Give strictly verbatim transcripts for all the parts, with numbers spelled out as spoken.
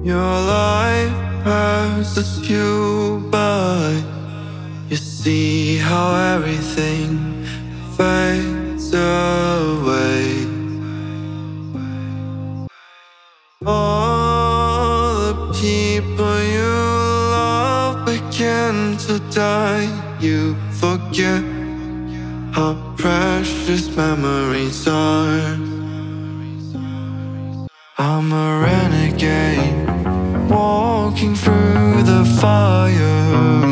Your life passes you by. You see how everything fades away. All the people you love begin to die. You forget how precious memories are. I'm a renegade, walking through the fire,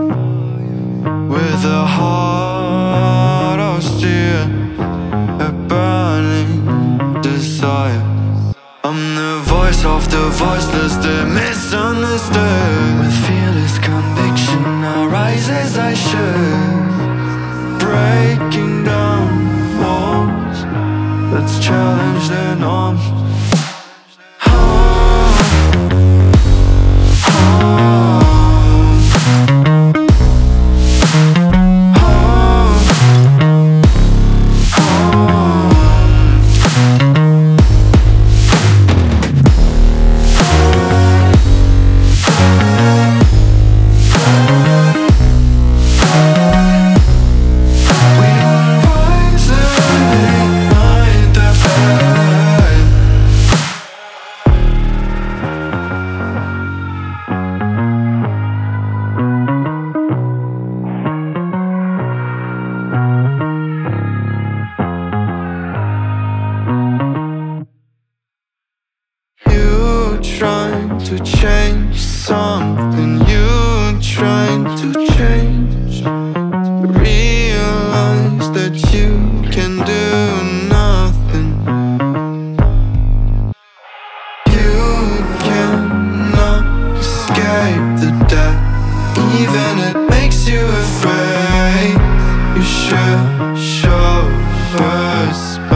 with a heart of steel, a burning desire. I'm the voice of the voiceless, the misunderstood. With fearless conviction I rise as I should, breaking down walls, let's challenge the norms. Trying to change something, you trying to change. Realize that you can do nothing. You cannot escape the death, even it makes you afraid. You should show us.